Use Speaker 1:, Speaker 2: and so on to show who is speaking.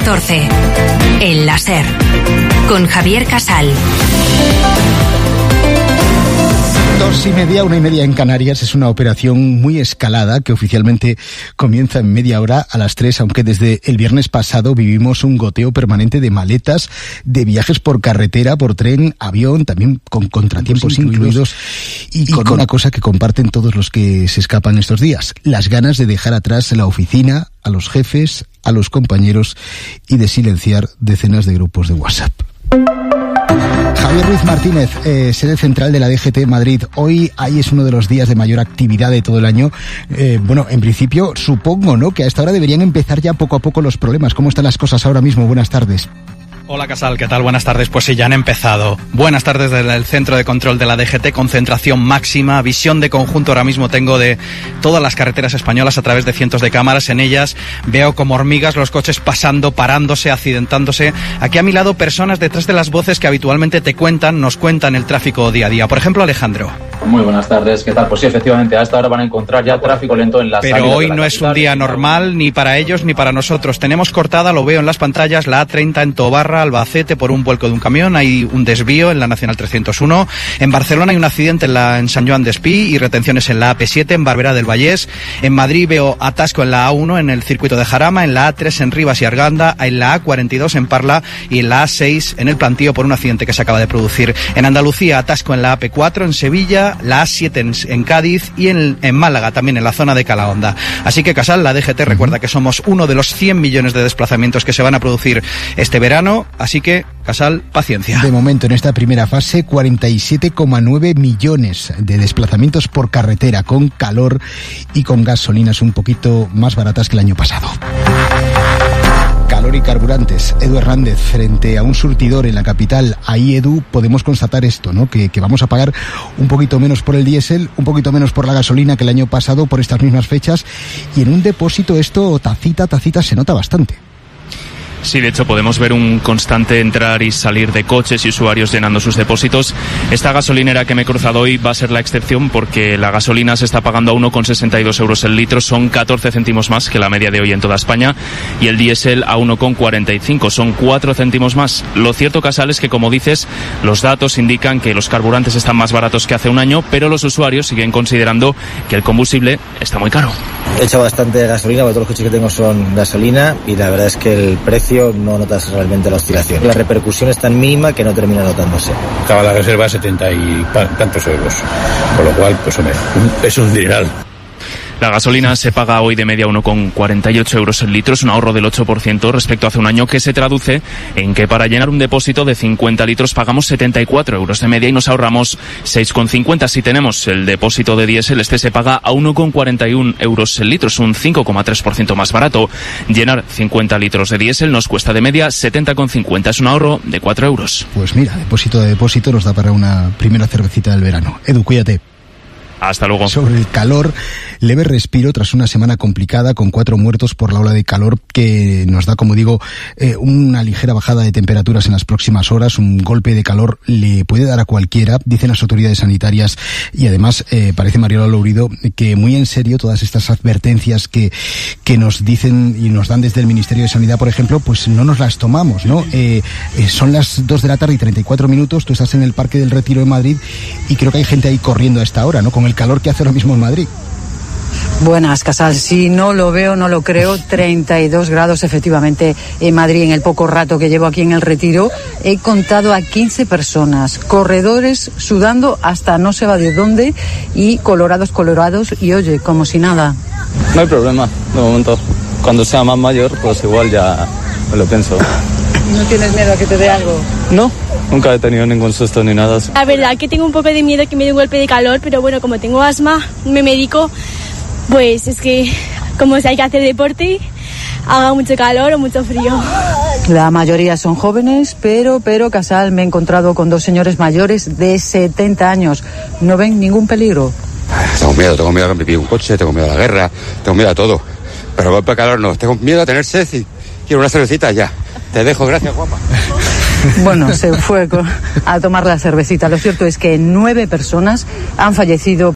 Speaker 1: 14. El láser. Con Javier Casal.
Speaker 2: 2:30, 1:30 en Canarias. Es una operación muy escalada que oficialmente comienza en media hora a las 3, aunque desde el viernes pasado vivimos un goteo permanente de maletas, de viajes por carretera, por tren, avión, también con contratiempos incluidos y con una cosa que comparten todos los que se escapan estos días: las ganas de dejar atrás la oficina, a los jefes, a los compañeros y de silenciar decenas de grupos de WhatsApp. Javier Ruiz Martínez, sede central de la DGT Madrid. Hoy es uno de los días de mayor actividad de todo el año. Bueno, en principio, supongo, ¿no?, que a esta hora deberían empezar ya poco a poco los problemas. ¿Cómo están las cosas ahora mismo? Buenas tardes.
Speaker 3: Hola Casal, ¿qué tal? Buenas tardes. Pues sí, ya han empezado. Buenas tardes desde el centro de control de la DGT, concentración máxima, visión de conjunto ahora mismo tengo de todas las carreteras españolas a través de cientos de cámaras. En ellas veo como hormigas los coches pasando, parándose, accidentándose. Aquí a mi lado personas detrás de las voces que habitualmente nos cuentan el tráfico día a día. Por ejemplo, Alejandro.
Speaker 4: Muy buenas tardes, ¿qué tal? Pues sí, efectivamente, a esta hora van a encontrar ya tráfico lento en la salida.
Speaker 3: Pero hoy no es un día normal ni para ellos ni para nosotros. Tenemos cortada, lo veo en las pantallas, la A30 en Tobarra, Albacete, por un vuelco de un camión. Hay un desvío en la Nacional 301. En Barcelona hay un accidente en San Joan d'Espí y retenciones en la AP7, en Barberá del Vallès. En Madrid veo atasco en la A1 en el circuito de Jarama, en la A3 en Rivas y Arganda, en la A42 en Parla y en la A6 en el Plantío por un accidente que se acaba de producir. En Andalucía, atasco en la AP4 en Sevilla, la A7 en Cádiz y en Málaga, también en la zona de Calahonda. Así que, Casal, la DGT recuerda que somos uno de los 100 millones de desplazamientos que se van a producir este verano, así que, Casal, paciencia.
Speaker 2: De momento, en esta primera fase, 47,9 millones de desplazamientos por carretera, con calor y con gasolinas un poquito más baratas que el año pasado. Calor y carburantes. Edu Hernández, frente a un surtidor en la capital. Ahí, Edu, podemos constatar esto, ¿no? Que vamos a pagar un poquito menos por el diésel, un poquito menos por la gasolina que el año pasado por estas mismas fechas. Y en un depósito esto, tacita, se nota bastante.
Speaker 5: Sí, de hecho podemos ver un constante entrar y salir de coches y usuarios llenando sus depósitos. Esta gasolinera que me he cruzado hoy va a ser la excepción porque la gasolina se está pagando a 1,62 euros el litro, son 14 céntimos más que la media de hoy en toda España, y el diésel a 1,45, son 4 céntimos más. Lo cierto, Casal, es que, como dices, los datos indican que los carburantes están más baratos que hace un año, pero los usuarios siguen considerando que el combustible está muy caro.
Speaker 6: He hecho bastante gasolina, porque todos los coches que tengo son gasolina, y la verdad es que el precio no notas realmente la oscilación. La repercusión es tan mínima que no termina notándose.
Speaker 7: Acaba la reserva a 70 y tantos euros, con lo cual, pues hombre, es un dineral.
Speaker 5: La gasolina se paga hoy de media 1,48 euros el litro, es un ahorro del 8% respecto a hace un año, que se traduce en que para llenar un depósito de 50 litros pagamos 74 euros de media y nos ahorramos 6,50. Si tenemos el depósito de diésel, este se paga a 1,41 euros el litro, es un 5,3% más barato. Llenar 50 litros de diésel nos cuesta de media 70,50, es un ahorro de 4 euros.
Speaker 2: Pues mira, depósito de depósito nos da para una primera cervecita del verano. Edu, cuídate.
Speaker 5: Hasta luego.
Speaker 2: Sobre el calor, leve respiro tras una semana complicada con 4 muertos por la ola de calor que nos da, como digo, una ligera bajada de temperaturas en las próximas horas. Un golpe de calor le puede dar a cualquiera, dicen las autoridades sanitarias, y además parece, Mariola Lourido, que muy en serio todas estas advertencias que nos dicen y nos dan desde el Ministerio de Sanidad, por ejemplo, pues no nos las tomamos, ¿no? Son las 2 de la tarde y 34 minutos, tú estás en el Parque del Retiro de Madrid y creo que hay gente ahí corriendo a esta hora, ¿no? Con el calor que hace ahora mismo en Madrid.
Speaker 8: Buenas, Casal. Si no lo veo, no lo creo. 32 grados efectivamente en Madrid. En el poco rato que llevo aquí en el Retiro he contado a 15 personas, corredores sudando hasta no se va de dónde y colorados y oye, como si nada.
Speaker 9: No hay problema, de momento. Cuando sea más mayor, pues igual ya me lo pienso.
Speaker 8: ¿No tienes miedo a que te dé algo?
Speaker 9: No, nunca he tenido ningún susto ni nada.
Speaker 10: La verdad que tengo un poco de miedo que me dé un golpe de calor, pero bueno, como tengo asma, me medico, pues es que como si hay que hacer deporte, haga mucho calor o mucho frío.
Speaker 8: La mayoría son jóvenes, pero Casal, me he encontrado con 2 señores mayores de 70 años. ¿No ven ningún peligro?
Speaker 11: Tengo miedo a que me pille un coche, tengo miedo a la guerra, tengo miedo a todo. Pero golpe de calor no, tengo miedo a tener sed y quiero una cervecita ya. Te dejo, gracias, guapa.
Speaker 8: Bueno, se fue a tomar la cervecita. Lo cierto es que 9 personas han fallecido